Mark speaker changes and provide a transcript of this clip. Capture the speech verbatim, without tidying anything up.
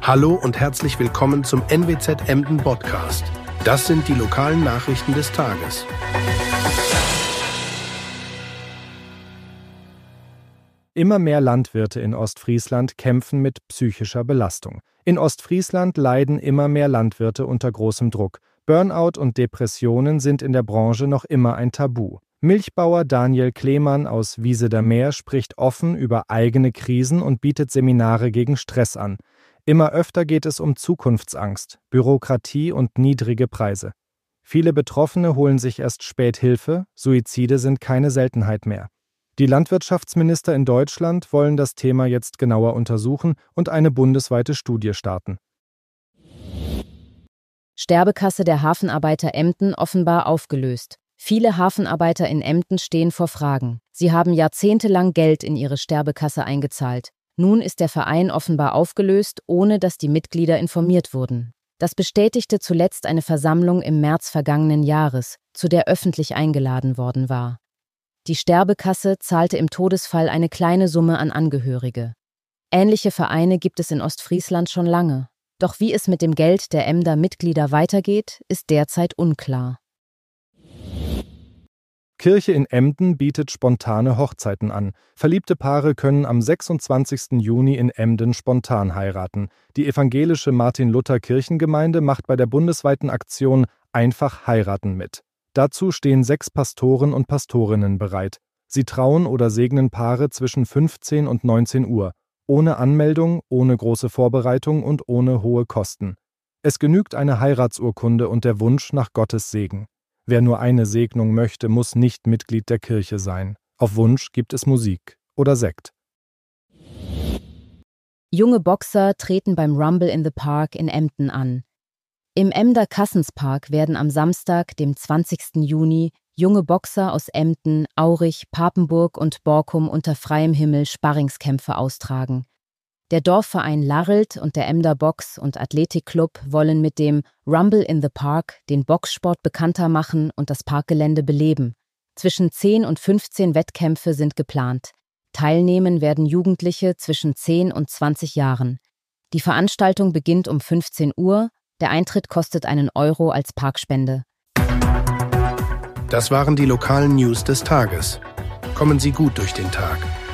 Speaker 1: Hallo und herzlich willkommen zum N W Z Emden Podcast. Das sind die lokalen Nachrichten des Tages.
Speaker 2: Immer mehr Landwirte in Ostfriesland kämpfen mit psychischer Belastung. In Ostfriesland leiden immer mehr Landwirte unter großem Druck. Burnout und Depressionen sind in der Branche noch immer ein Tabu. Milchbauer Daniel Klemann aus Wiesedermeer spricht offen über eigene Krisen und bietet Seminare gegen Stress an. Immer öfter geht es um Zukunftsangst, Bürokratie und niedrige Preise. Viele Betroffene holen sich erst spät Hilfe, Suizide sind keine Seltenheit mehr. Die Landwirtschaftsminister in Deutschland wollen das Thema jetzt genauer untersuchen und eine bundesweite Studie starten.
Speaker 3: Sterbekasse der Hafenarbeiter Emden offenbar aufgelöst. Viele Hafenarbeiter in Emden stehen vor Fragen. Sie haben jahrzehntelang Geld in ihre Sterbekasse eingezahlt. Nun ist der Verein offenbar aufgelöst, ohne dass die Mitglieder informiert wurden. Das bestätigte zuletzt eine Versammlung im März vergangenen Jahres, zu der öffentlich eingeladen worden war. Die Sterbekasse zahlte im Todesfall eine kleine Summe an Angehörige. Ähnliche Vereine gibt es in Ostfriesland schon lange. Doch wie es mit dem Geld der Emder Mitglieder weitergeht, ist derzeit unklar.
Speaker 2: Kirche in Emden bietet spontane Hochzeiten an. Verliebte Paare können am sechsundzwanzigsten Juni in Emden spontan heiraten. Die evangelische Martin-Luther-Kirchengemeinde macht bei der bundesweiten Aktion Einfach heiraten mit. Dazu stehen sechs Pastoren und Pastorinnen bereit. Sie trauen oder segnen Paare zwischen fünfzehn und neunzehn Uhr. Ohne Anmeldung, ohne große Vorbereitung und ohne hohe Kosten. Es genügt eine Heiratsurkunde und der Wunsch nach Gottes Segen. Wer nur eine Segnung möchte, muss nicht Mitglied der Kirche sein. Auf Wunsch gibt es Musik oder Sekt.
Speaker 3: Junge Boxer treten beim Rumble in the Park in Emden an. Im Emder Kassenspark werden am Samstag, dem zwanzigsten Juni, junge Boxer aus Emden, Aurich, Papenburg und Borkum unter freiem Himmel Sparringskämpfe austragen. Der Dorfverein Larrelt und der Emder Box- und Athletikclub wollen mit dem Rumble in the Park den Boxsport bekannter machen und das Parkgelände beleben. Zwischen zehn und fünfzehn Wettkämpfe sind geplant. Teilnehmen werden Jugendliche zwischen zehn und zwanzig Jahren. Die Veranstaltung beginnt um fünfzehn Uhr. Der Eintritt kostet einen Euro als Parkspende.
Speaker 1: Das waren die lokalen News des Tages. Kommen Sie gut durch den Tag.